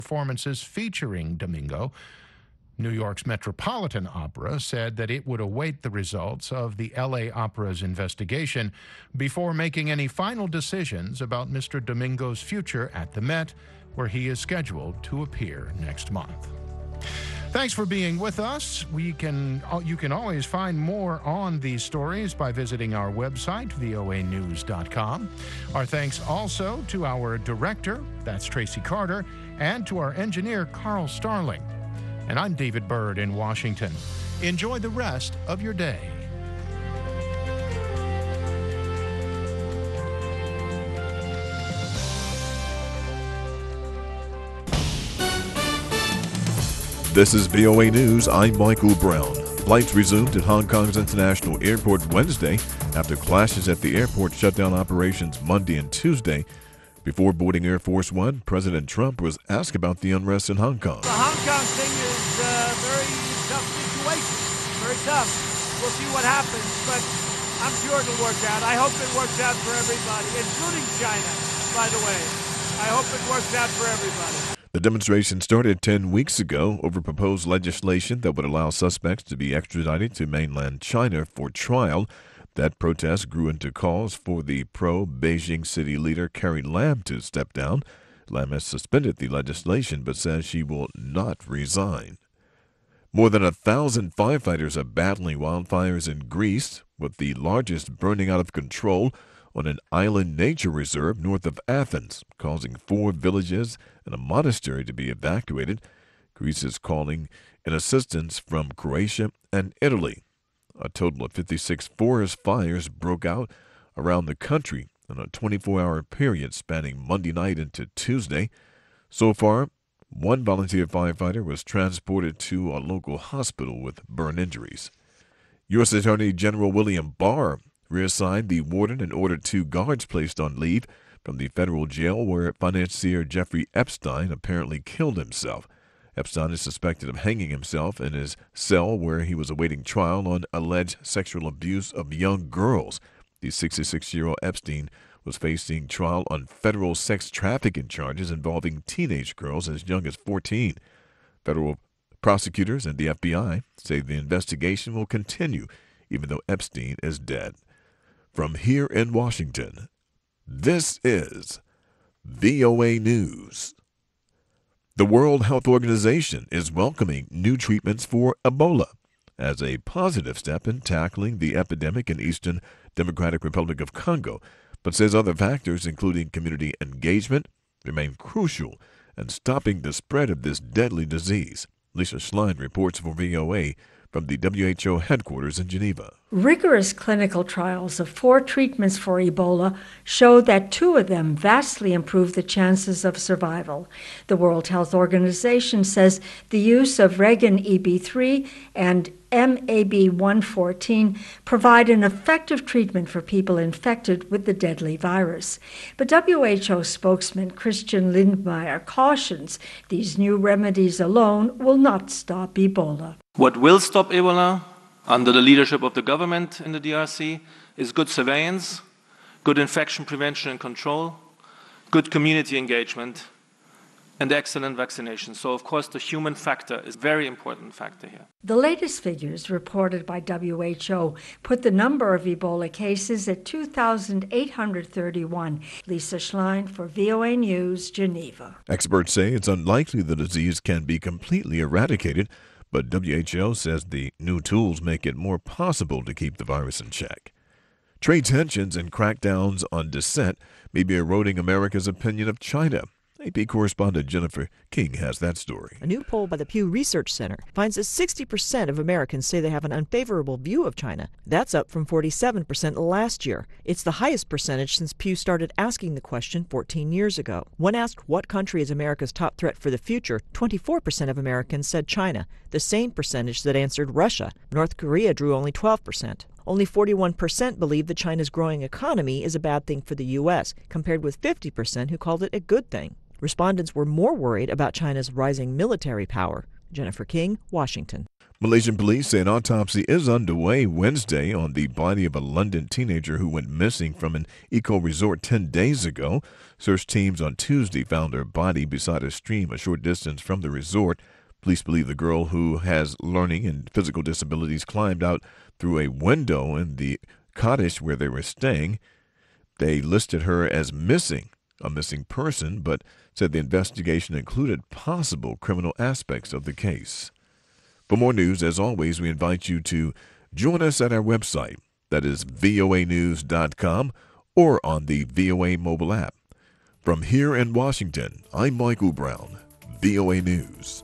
performances featuring Domingo. New York's Metropolitan Opera said that it would await the results of the LA Opera's investigation before making any final decisions about Mr. Domingo's future at the Met, where he is scheduled to appear next month. Thanks for being with us. You can always find more on these stories by visiting our website, voanews.com. Our thanks also to our director, that's Tracy Carter, and to our engineer, Carl Starling. And I'm David Byrd in Washington. Enjoy the rest of your day. This is VOA News. I'm Michael Brown. Flights resumed at Hong Kong's International Airport Wednesday after clashes at the airport shut down operations Monday and Tuesday. Before boarding Air Force One, President Trump was asked about the unrest in Hong Kong. The Hong Kong thing is a very tough situation, very tough. We'll see what happens, but I'm sure it'll work out. I hope it works out for everybody, including China, by the way. I hope it works out for everybody. The demonstration started 10 weeks ago over proposed legislation that would allow suspects to be extradited to mainland China for trial. That protest grew into calls for the pro-Beijing city leader Carrie Lam to step down. Lam has suspended the legislation but says she will not resign. More than 1,000 firefighters are battling wildfires in Greece, with the largest burning out of control on an island nature reserve north of Athens, causing 4 villages and a monastery to be evacuated. Greece is calling in assistance from Croatia and Italy. A total of 56 forest fires broke out around the country in a 24-hour period spanning Monday night into Tuesday. So far, 1 volunteer firefighter was transported to a local hospital with burn injuries. U.S. Attorney General William Barr reassigned the warden and ordered 2 guards placed on leave from the federal jail where financier Jeffrey Epstein apparently killed himself. Epstein is suspected of hanging himself in his cell where he was awaiting trial on alleged sexual abuse of young girls. The 66-year-old Epstein was facing trial on federal sex trafficking charges involving teenage girls as young as 14. Federal prosecutors and the FBI say the investigation will continue even though Epstein is dead. From here in Washington, this is VOA News. The World Health Organization is welcoming new treatments for Ebola as a positive step in tackling the epidemic in Eastern Democratic Republic of Congo, but says other factors, including community engagement, remain crucial in stopping the spread of this deadly disease. Lisa Schlein reports for VOA from the WHO headquarters in Geneva. Rigorous clinical trials of 4 treatments for Ebola show that 2 of them vastly improve the chances of survival. The World Health Organization says the use of Regun-EB3 and MAB-114 provide an effective treatment for people infected with the deadly virus. But WHO spokesman Christian Lindmeier cautions these new remedies alone will not stop Ebola. What will stop Ebola, under the leadership of the government in the DRC, is good surveillance, good infection prevention and control, good community engagement, and excellent vaccination. So, of course, the human factor is a very important factor here. The latest figures reported by WHO put the number of Ebola cases at 2,831. Lisa Schlein for VOA News, Geneva. Experts say it's unlikely the disease can be completely eradicated, but WHO says the new tools make it more possible to keep the virus in check. Trade tensions and crackdowns on dissent may be eroding America's opinion of China. AP correspondent Jennifer King has that story. A new poll by the Pew Research Center finds that 60% of Americans say they have an unfavorable view of China. That's up from 47% last year. It's the highest percentage since Pew started asking the question 14 years ago. When asked what country is America's top threat for the future, 24% of Americans said China, the same percentage that answered Russia. North Korea drew only 12%. Only 41% believe that China's growing economy is a bad thing for the U.S., compared with 50% who called it a good thing. Respondents were more worried about China's rising military power. Jennifer King, Washington. Malaysian police say an autopsy is underway Wednesday on the body of a London teenager who went missing from an eco-resort 10 days ago. Search teams on Tuesday found her body beside a stream a short distance from the resort. Police believe the girl, who has learning and physical disabilities, climbed out through a window in the cottage where they were staying. They listed her as missing, a missing person, but said the investigation included possible criminal aspects of the case. For more news, as always, we invite you to join us at our website, that is voanews.com, or on the VOA mobile app. From here in Washington, I'm Michael Brown, VOA News.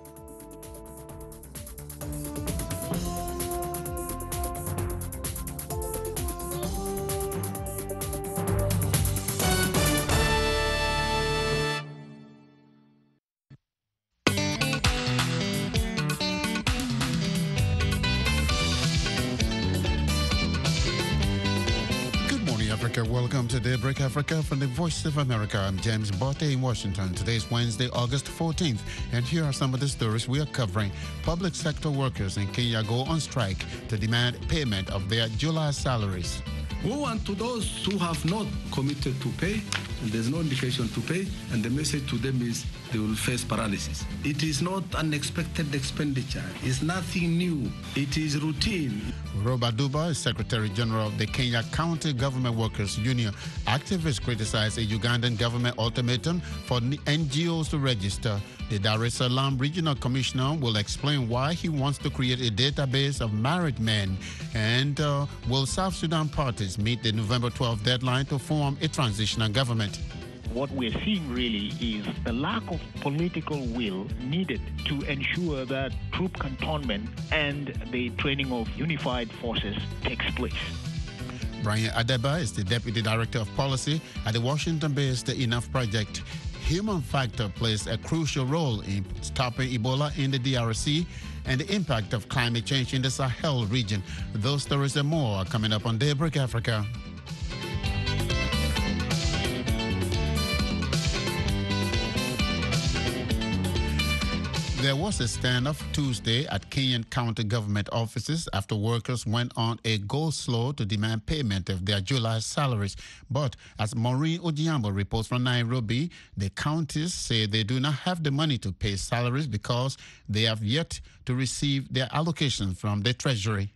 Welcome to Daybreak Africa from the Voice of America. I'm James Botte in Washington. Today's Wednesday, August 14th, and here are some of the stories we are covering. Public sector workers in Kenya go on strike to demand payment of their July salaries. Woe unto those who have not committed to pay, and there's no indication to pay, and the message to them is they will face paralysis. It is not unexpected expenditure. It's nothing new. It is routine. Robaduba is Secretary General of the Kenya County Government Workers Union. Activists criticize a Ugandan government ultimatum for NGOs to register. The Dar es Salaam Regional Commissioner will explain why he wants to create a database of married men. And will South Sudan parties meet the November 12th deadline to form a transitional government? What we're seeing really is the lack of political will needed to ensure that troop cantonment and the training of unified forces takes place. Brian Adeba is the Deputy Director of Policy at the Washington-based Enough Project. Human factor plays a crucial role in stopping Ebola in the DRC and the impact of climate change in the Sahel region. Those stories and more are coming up on Daybreak Africa. There was a standoff Tuesday at Kenyan county government offices after workers went on a go-slow to demand payment of their July salaries. But as Maureen Ojiambo reports from Nairobi, the counties say they do not have the money to pay salaries because they have yet to receive their allocations from the Treasury.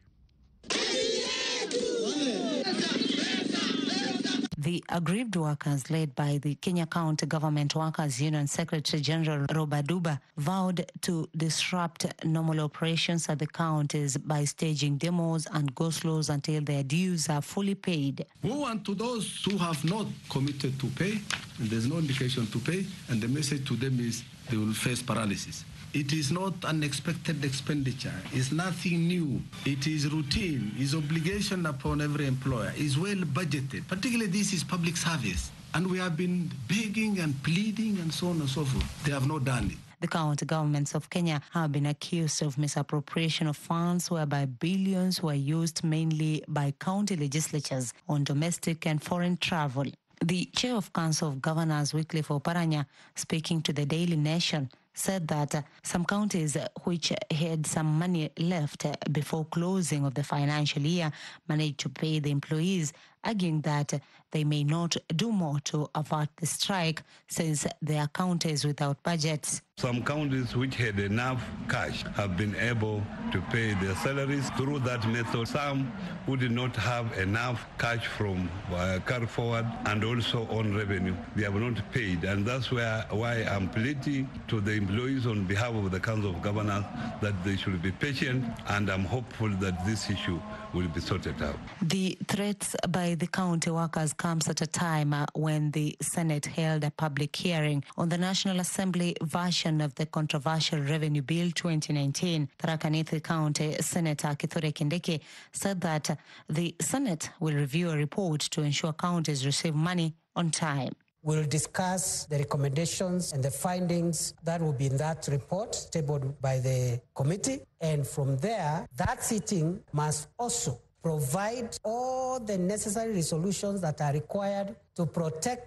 The aggrieved workers, led by the Kenya County Government Workers Union Secretary General Robaduba, vowed to disrupt normal operations at the counties by staging demos and go-slows until their dues are fully paid. Woe unto those who have not committed to pay, and there's no indication to pay, and the message to them is they will face paralysis. It is not unexpected expenditure. It's nothing new. It is routine. It's obligation upon every employer. It's well budgeted. Particularly this is public service. And we have been begging and pleading and so on and so forth. They have not done it. The county governments of Kenya have been accused of misappropriation of funds whereby billions were used mainly by county legislatures on domestic and foreign travel. The chair of Council of Governors, Wycliffe Oparanya, speaking to the Daily Nation, said that some counties which had some money left before closing of the financial year managed to pay the employees, arguing that they may not do more to avert the strike since they are counties without budgets. Some counties which had enough cash have been able to pay their salaries through that method. Some who did not have enough cash from carry forward and also on revenue, they have not paid. And that's why I'm pleading to the employees on behalf of the Council of Governors that they should be patient, and I'm hopeful that this issue will be sorted out. The threats by the county workers comes at a time when the Senate held a public hearing on the National Assembly version of the controversial Revenue Bill 2019. Tharaka Nithi County Senator Kithure Kindiki said that the Senate will review a report to ensure counties receive money on time. We'll discuss the recommendations and the findings that will be in that report tabled by the committee. And from there, that sitting must also provide all the necessary resolutions that are required to protect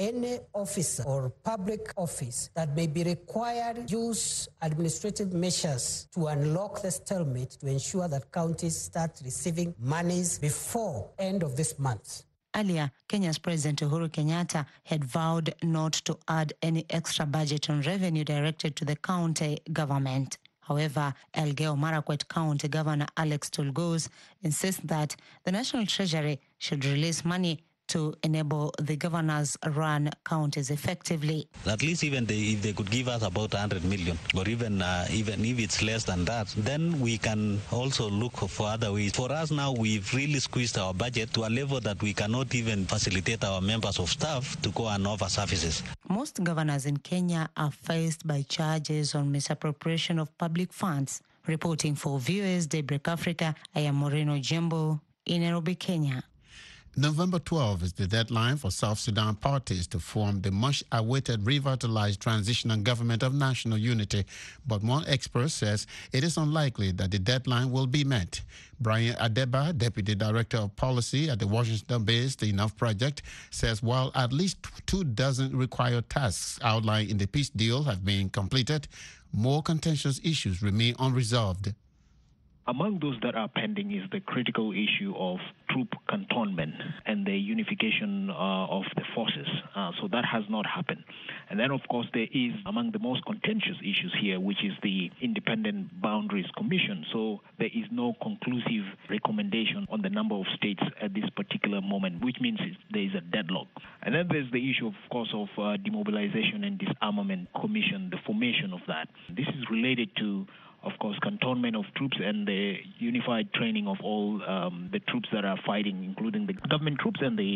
any officer or public office that may be required use administrative measures to unlock the stalemate to ensure that counties start receiving monies before end of this month. Earlier, Kenya's President Uhuru Kenyatta had vowed not to add any extra budget on revenue directed to the county government. However, Elgeyo Marakwet County Governor Alex Tulgos insists that the National Treasury should release money to enable the governors run counties effectively. At least even if they could give us about 100 million, or even if it's less than that, then we can also look for other ways. For us now, we've really squeezed our budget to a level that we cannot even facilitate our members of staff to go and offer services. Most governors in Kenya are faced by charges on misappropriation of public funds. Reporting for Viewers Daybreak Africa, I am Moreno Jembo in Nairobi, Kenya. November 12 is the deadline for South Sudan parties to form the much-awaited revitalized transitional government of national unity, but one expert says it is unlikely that the deadline will be met. Brian Adeba, Deputy Director of Policy at the Washington-based Enough Project, says while at least 24 required tasks outlined in the peace deal have been completed, more contentious issues remain unresolved. Among those that are pending is the critical issue of troop cantonment and the unification of the forces. So that has not happened. And then, of course, there is among the most contentious issues here, which is the Independent Boundaries Commission. So there is no conclusive recommendation on the number of states at this particular moment, which means there is a deadlock. And then there's the issue, of course, of Demobilization and Disarmament Commission, the formation of that. This is related to, of course, cantonment of troops and the unified training of all the troops that are fighting, including the government troops and the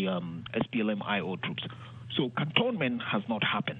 SPLM-IO troops. So cantonment has not happened.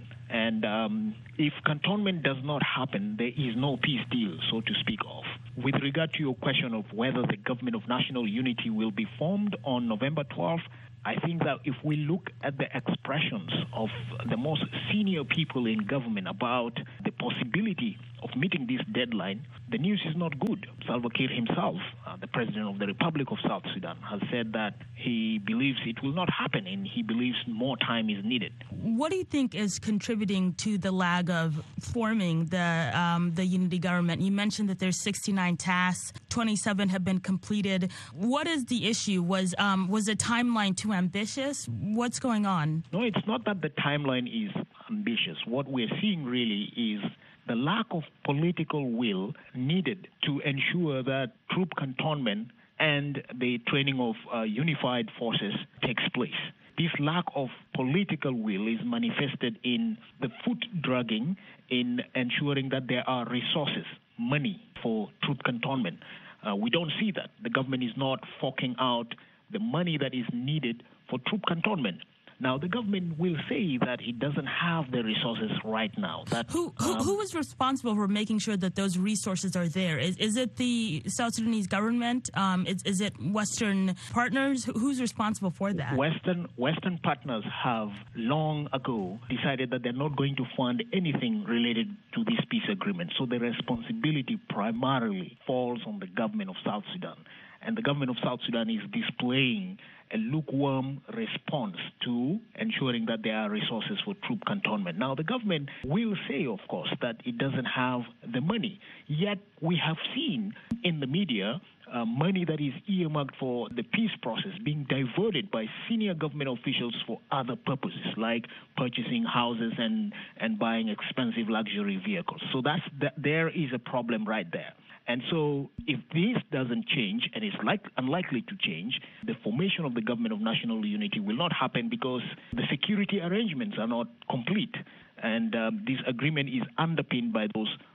And if cantonment does not happen, there is no peace deal, so to speak of. With regard to your question of whether the government of national unity will be formed on November 12th, I think that if we look at the expressions of the most senior people in government about the possibility of meeting this deadline, the news is not good. Salva Kiir himself, the president of the Republic of South Sudan, has said that he believes it will not happen and he believes more time is needed. What do you think is contributing to the lag of forming the unity government? You mentioned that there's 69 tasks, 27 have been completed. What is the issue? Was the timeline too ambitious? What's going on? No, it's not that the timeline is ambitious. What we're seeing really is the lack of political will needed to ensure that troop cantonment and the training of unified forces takes place. This lack of political will is manifested in the foot dragging in ensuring that there are resources, money for troop cantonment. We don't see that. The government is not forking out the money that is needed for troop cantonment. Now, the government will say that it doesn't have the resources right now. That, who is responsible for making sure that those resources are there? Is it the South Sudanese government? Is it Western partners? Who's responsible for that? Western partners have long ago decided that they're not going to fund anything related to this peace agreement. So the responsibility primarily falls on the government of South Sudan. And the government of South Sudan is displaying a lukewarm response to ensuring that there are resources for troop cantonment. Now, the government will say, of course, that it doesn't have the money. Yet, we have seen in the media money that is earmarked for the peace process being diverted by senior government officials for other purposes, like purchasing houses and buying expensive luxury vehicles. So there is a problem right there. And so if this doesn't change, and it's unlikely to change, the formation of the government of national unity will not happen because the security arrangements are not complete. And this agreement is underpinned by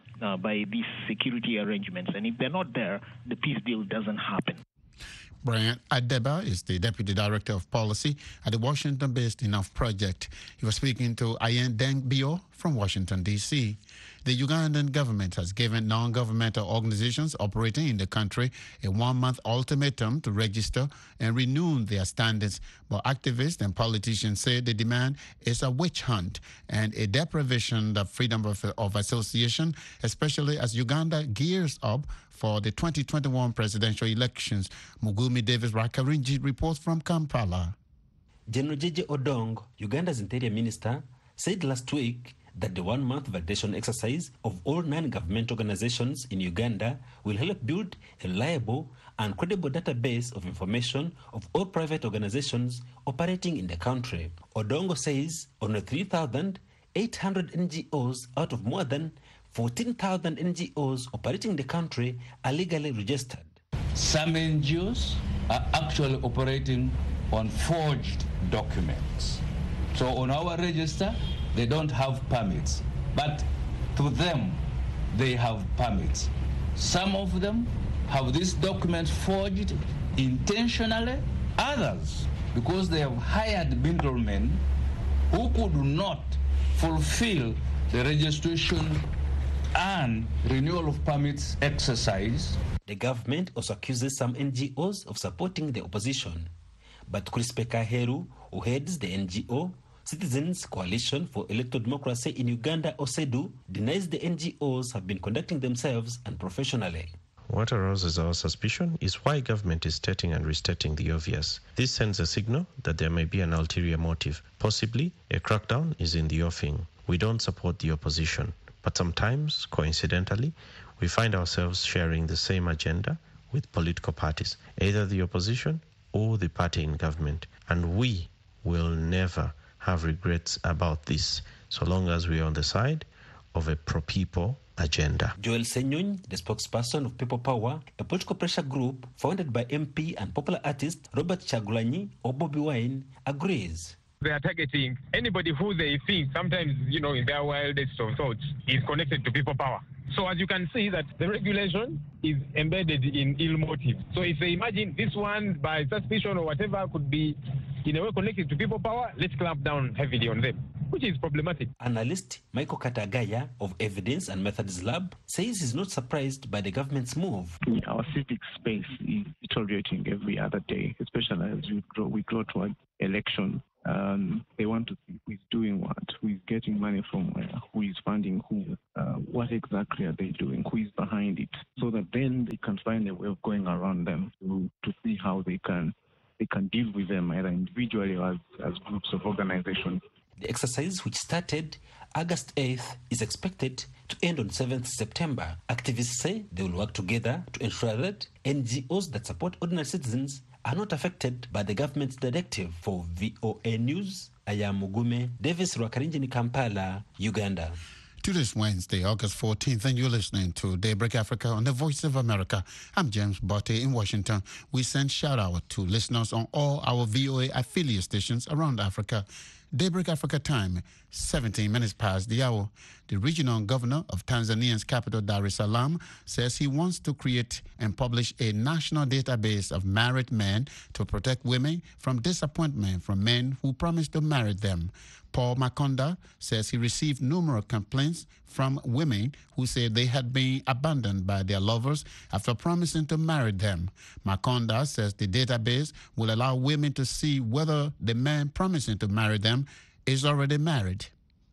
these security arrangements. And if they're not there, the peace deal doesn't happen. Brian Adeba is the Deputy Director of Policy at the Washington-based Enough Project. He was speaking to Ayen Deng Bio from Washington, D.C. The Ugandan government has given non-governmental organizations operating in the country a 1-month ultimatum to register and renew their standards. But activists and politicians say the demand is a witch hunt and a deprivation of freedom of association, especially as Uganda gears up for the 2021 presidential elections. Mugumi Davis Rakarinji reports from Kampala. General Jeje Odong, Uganda's interior minister, said last week that the one-month validation exercise of all non-government organizations in Uganda will help build a reliable and credible database of information of all private organizations operating in the country. Odongo says only 3,800 NGOs out of more than 14,000 NGOs operating the country are legally registered. Some NGOs are actually operating on forged documents. So on our register, they don't have permits, but to them, they have permits. Some of them have these documents forged intentionally, others because they have hired middlemen who could not fulfill the registration and renewal of permits exercise. The government also accuses some NGOs of supporting the opposition. But Crispe Kaheru, who heads the NGO Citizens Coalition for Electoral Democracy in Uganda, OCEDU, denies the NGOs have been conducting themselves unprofessionally. What arouses our suspicion is why government is stating and restating the obvious. This sends a signal that there may be an ulterior motive. Possibly, a crackdown is in the offing. We don't support the opposition, but sometimes, coincidentally, we find ourselves sharing the same agenda with political parties, either the opposition or the party in government. And we will never have regrets about this, so long as we are on the side of a pro-people agenda. Joel Senyony, the spokesperson of People Power, a political pressure group founded by MP and popular artist Robert Chagulanyi or Bobby Wine, agrees. They are targeting anybody who they think, sometimes, in their wildest of thoughts, is connected to People Power. So as you can see that the regulation is embedded in ill motive. So if they imagine this one by suspicion or whatever could be in a way connected to People Power, let's clamp down heavily on them, which is problematic. Analyst Michael Katagaya of Evidence and Methods Lab says he's not surprised by the government's move. Our civic space is deteriorating every other day, especially as we grow toward election. They want to see who is doing what, who is getting money from where, who is funding who, what exactly are they doing, who is behind it, so that then they can find a way of going around them to see how they can deal with them either individually or as groups of organizations. The exercise, which started August 8th, is expected to end on 7th September. Activists say they will work together to ensure that NGOs that support ordinary citizens are not affected by the government's directive. For VOA News, I am Mugume Davis Rwakarinjini, Kampala, Uganda. To this Wednesday, August 14th, and you're listening to Daybreak Africa on the Voice of America. I'm James Botte in Washington. We send shout-out to listeners on all our VOA affiliate stations around Africa. Daybreak Africa time, 17 minutes past the hour. The regional governor of Tanzania's capital, Dar es Salaam, says he wants to create and publish a national database of married men to protect women from disappointment from men who promise to marry them. Paul Makonda says he received numerous complaints from women who said they had been abandoned by their lovers after promising to marry them. Makonda says the database will allow women to see whether the man promising to marry them is already married.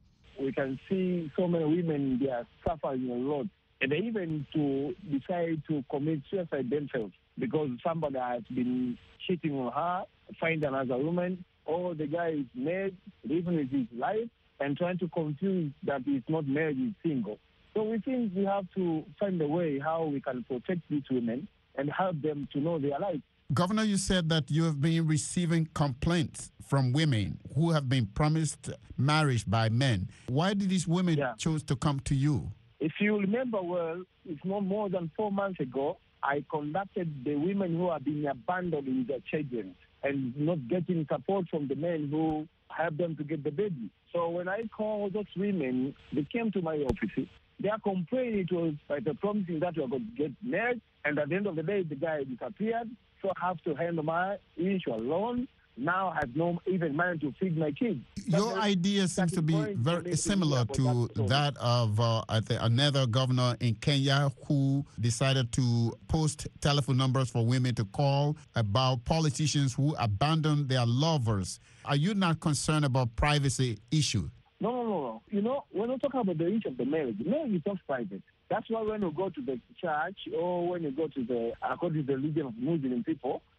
We can see so many women, they are suffering a lot. And they even to decide to commit suicide themselves because somebody has been cheating on her, find another woman, or the guy is married, living with his life, and trying to confuse that he's not married, he's single. So we think we have to find a way how we can protect these women and help them to know their life. Governor, you said that you have been receiving complaints from women who have been promised marriage by men. Why did these women choose to come to you? If you remember well, it's not more than 4 months ago, I conducted the women who have been abandoned with their children and not getting support from the men who helped them to get the baby. So when I called those women, they came to my office. They are complaining it was like the promising that we are going to get married, and at the end of the day, the guy disappeared. So I have to handle my issue alone. Now I have no even money to feed my kids. Your idea seems to be very similar to that of another governor in Kenya who decided to post telephone numbers for women to call about politicians who abandon their lovers. Are you not concerned about privacy issue? No. You know, when we talk about the issue of the marriage is not private. That's why when you go to the church or when you go to according to the religion of Muslim people,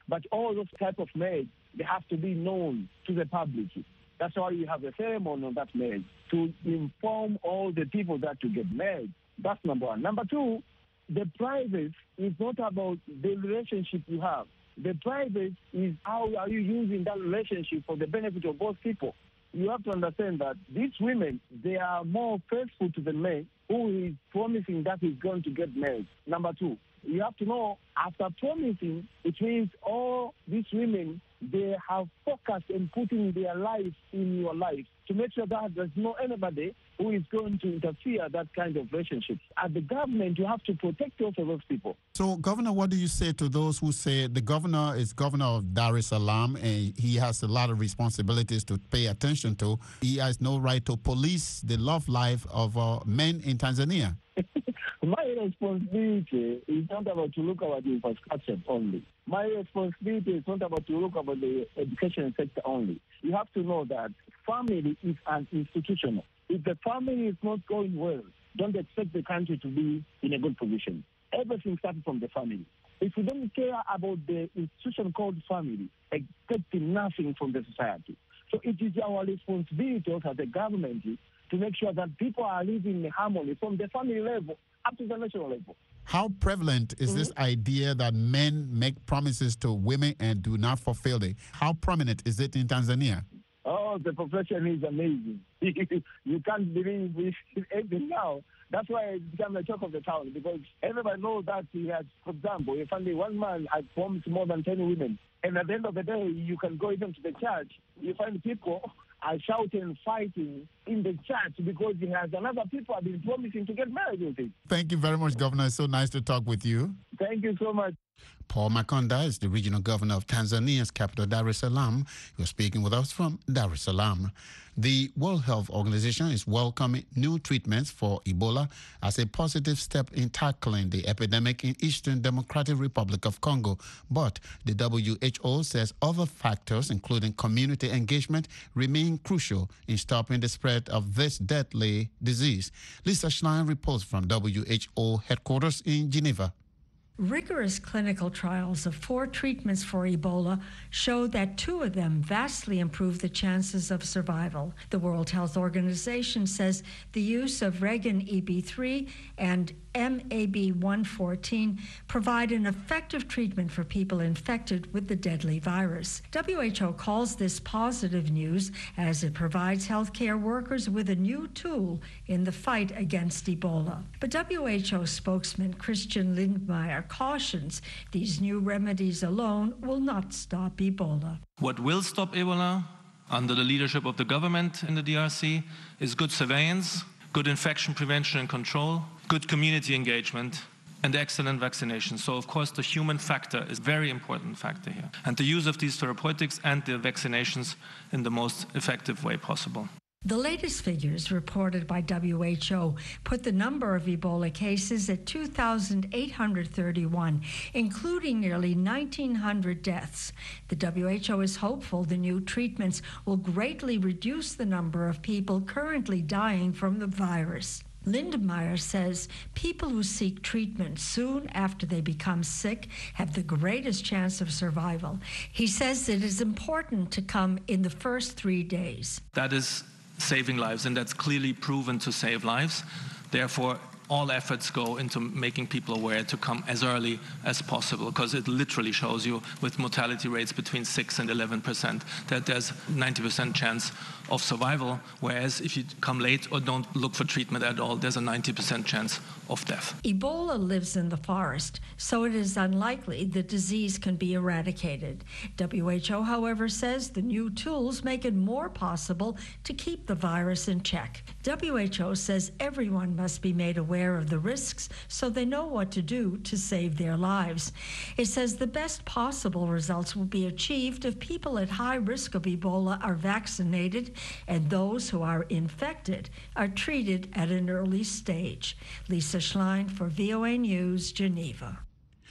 But all those type of marriage, they have to be known to the public. That's why you have a ceremony on that marriage, to inform all the people that to get married. That's number one. Number two, the private is not about the relationship you have. The private is how are you using that relationship for the benefit of both people. You have to understand that these women, they are more faithful to the man who is promising that he's going to get married. Number two, you have to know, after promising, it means all these women, they have focused in putting their life in your life to make sure that there's no anybody who is going to interfere that kind of relationship. As the government, you have to protect also those people. So, Governor, what do you say to those who say the governor is governor of Dar es Salaam and he has a lot of responsibilities to pay attention to? He has no right to police the love life of men in Tanzania. My responsibility is not about to look about the infrastructure only. My responsibility is not about to look about the education sector only. You have to know that family is an institution. If the family is not going well, don't expect the country to be in a good position. Everything starts from the family. If we don't care about the institution called family, expecting nothing from the society. So it is our responsibility as the government to make sure that people are living in harmony from the family level up to the national level. How prevalent is this idea that men make promises to women and do not fulfill it? How prominent is it in Tanzania? Oh, the profession is amazing. You can't believe it even now. That's why it became the talk of the town, because everybody knows that he has, for example, if only one man has promised more than 10 women, and at the end of the day, you can go even to the church, you find people are shouting and fighting in the church because he has another people have been promising to get married with him. Thank you very much, Governor. It's so nice to talk with you. Thank you so much. Paul Makonda is the regional governor of Tanzania's capital, Dar es Salaam. He was speaking with us from Dar es Salaam. The World Health Organization is welcoming new treatments for Ebola as a positive step in tackling the epidemic in Eastern Democratic Republic of Congo. But the WHO says other factors, including community engagement, remain crucial in stopping the spread of this deadly disease. Lisa Schlein reports from WHO headquarters in Geneva. Rigorous clinical trials of 4 treatments for Ebola show that 2 of them vastly improve the chances of survival. The World Health Organization says the use of Regun-EB3 and MAB-114 provide an effective treatment for people infected with the deadly virus. WHO calls this positive news as it provides healthcare workers with a new tool in the fight against Ebola. But WHO spokesman Christian Lindmeier cautions these new remedies alone will not stop Ebola. What will stop Ebola, under the leadership of the government in the DRC, is good surveillance, good infection prevention and control, good community engagement, and excellent vaccination. So, of course, the human factor is a very important factor here. And the use of these therapeutics and the vaccinations in the most effective way possible. The latest figures reported by WHO put the number of Ebola cases at 2,831, including nearly 1,900 deaths. The WHO is hopeful the new treatments will greatly reduce the number of people currently dying from the virus. Lindmeier says people who seek treatment soon after they become sick have the greatest chance of survival. He says it is important to come in the first 3 days. That is saving lives, and that's clearly proven to save lives. Therefore, all efforts go into making people aware to come as early as possible, because it literally shows you with mortality rates between 6 and 11% that there's 90% chance of survival, whereas if you come late or don't look for treatment at all, there's a 90% chance of death. Ebola lives in the forest, so it is unlikely the disease can be eradicated. WHO, however, says the new tools make it more possible to keep the virus in check. WHO says everyone must be made aware of the risks so they know what to do to save their lives. It says the best possible results will be achieved if people at high risk of Ebola are vaccinated and those who are infected are treated at an early stage. Lisa Schlein for VOA News, Geneva.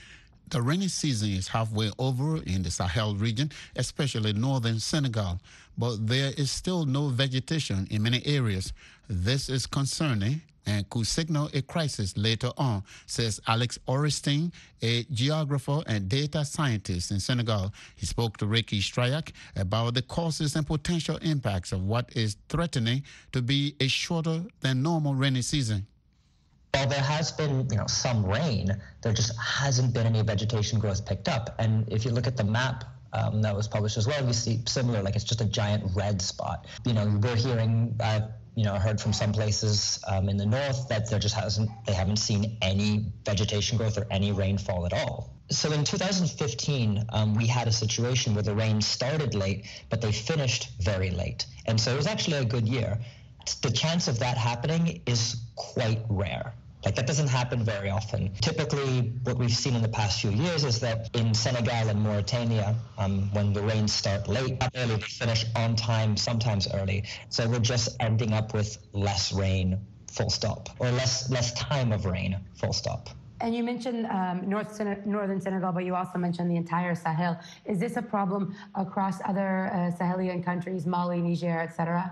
The rainy season is halfway over in the Sahel region, especially northern Senegal, but there is still no vegetation in many areas. This is concerning and could signal a crisis later on, says Alex Orestein, a geographer and data scientist in Senegal. He spoke to Ricky Strayak about the causes and potential impacts of what is threatening to be a shorter than normal rainy season. While there has been, some rain, there just hasn't been any vegetation growth picked up. And if you look at the map that was published as well, you see similar, like it's just a giant red spot. We're hearing, heard from some places in the north that they haven't seen any vegetation growth or any rainfall at all. So in 2015, we had a situation where the rain started late, but they finished very late. And so it was actually a good year. The chance of that happening is quite rare. Like, that doesn't happen very often. Typically, what we've seen in the past few years is that in Senegal and Mauritania, when the rains start late, not early, they finish on time, sometimes early. So we're just ending up with less rain, full stop, or less time of rain, full stop. And you mentioned northern Senegal, but you also mentioned the entire Sahel. Is this a problem across other Sahelian countries, Mali, Niger, etc.?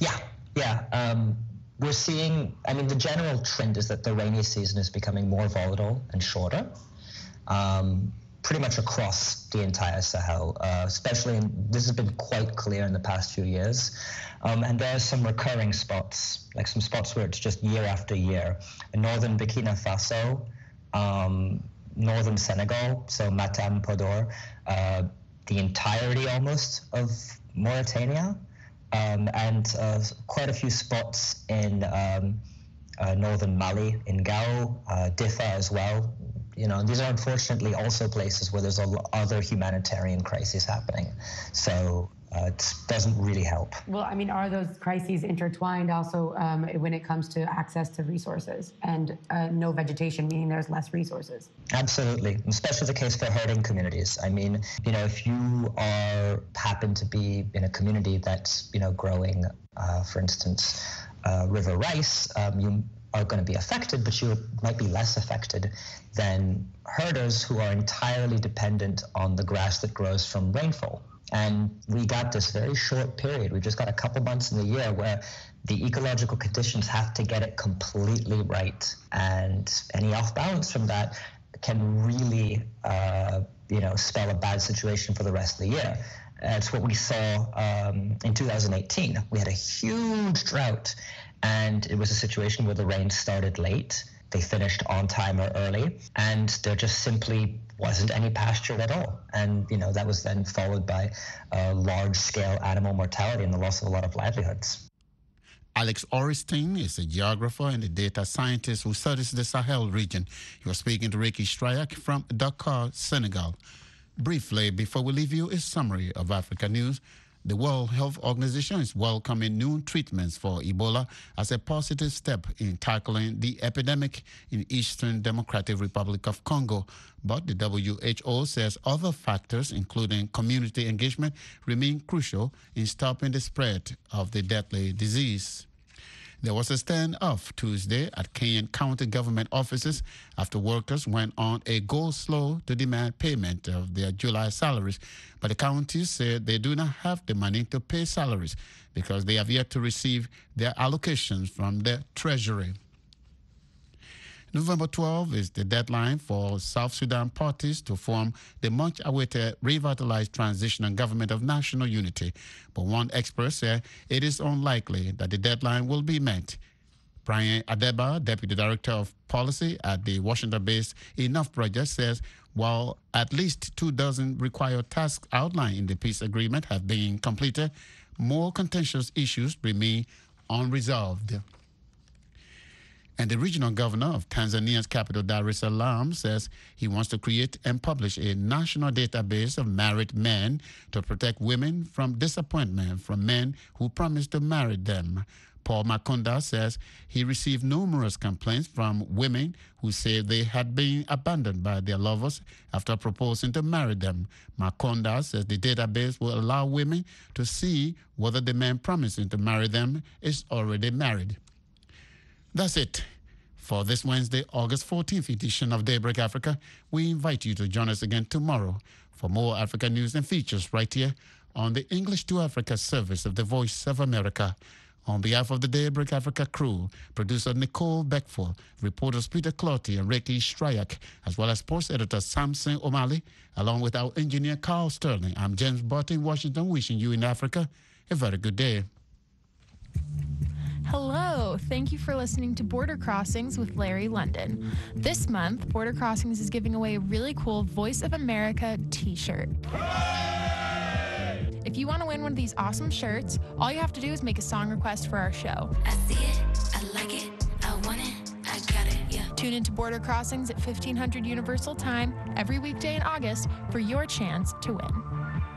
Yeah. We're seeing, the general trend is that the rainy season is becoming more volatile and shorter, pretty much across the entire Sahel, this has been quite clear in the past few years. And there are some recurring spots, like some spots where it's just year after year. In northern Burkina Faso, northern Senegal, so Matam, Podor, the entirety almost of Mauritania, and quite a few spots in northern Mali, in Gao, Diffa as well. These are unfortunately also places where there's other humanitarian crises happening. So it doesn't really help. Well, are those crises intertwined also when it comes to access to resources and no vegetation, meaning there's less resources? Absolutely, especially the case for herding communities. If you happen to be in a community that's, growing, for instance, river rice, you are going to be affected, but you might be less affected than herders who are entirely dependent on the grass that grows from rainfall. And we got this very short period. We just got a couple months in the year where the ecological conditions have to get it completely right. And any off balance from that can really, spell a bad situation for the rest of the year. It's what we saw in 2018. We had a huge drought, and it was a situation where the rain started late. They finished on time or early, and there just simply wasn't any pasture at all. And, that was then followed by large-scale animal mortality and the loss of a lot of livelihoods. Alex Orestein is a geographer and a data scientist who studies the Sahel region. He was speaking to Ricky Strayak from Dakar, Senegal. Briefly, before we leave you, a summary of Africa news. The World Health Organization is welcoming new treatments for Ebola as a positive step in tackling the epidemic in Eastern Democratic Republic of Congo. But the WHO says other factors, including community engagement, remain crucial in stopping the spread of the deadly disease. There was a standoff Tuesday at Kenyan county government offices after workers went on a go-slow to demand payment of their July salaries. But the counties said they do not have the money to pay salaries because they have yet to receive their allocations from the Treasury. November 12 is the deadline for South Sudan parties to form the much-awaited revitalized transitional government of national unity. But one expert said it is unlikely that the deadline will be met. Brian Adeba, Deputy Director of Policy at the Washington-based Enough Project, says while at least 24 required tasks outlined in the peace agreement have been completed, more contentious issues remain unresolved. And the regional governor of Tanzania's capital, Dar es Salaam, says he wants to create and publish a national database of married men to protect women from disappointment from men who promise to marry them. Paul Makonda says he received numerous complaints from women who say they had been abandoned by their lovers after proposing to marry them. Makonda says the database will allow women to see whether the man promising to marry them is already married. That's it For this Wednesday, August 14th edition of Daybreak Africa, we invite you to join us again tomorrow for more Africa news and features right here on the English to Africa service of the Voice of America. On behalf of the Daybreak Africa crew, producer Nicole Beckford, reporters Peter Clotty and Ricky Stryak, as well as sports editor Samson O'Malley, along with our engineer Carl Sterling, I'm James Barton in Washington, wishing you in Africa a very good day. Hello, thank you for listening to Border Crossings with Larry London. This month, Border Crossings is giving away a really cool Voice of America t-shirt. If you want to win one of these awesome shirts, all you have to do is make a song request for our show. I see it, I like it, I want it, I got it, yeah. Tune into Border Crossings at 1500 Universal Time every weekday in August for your chance to win.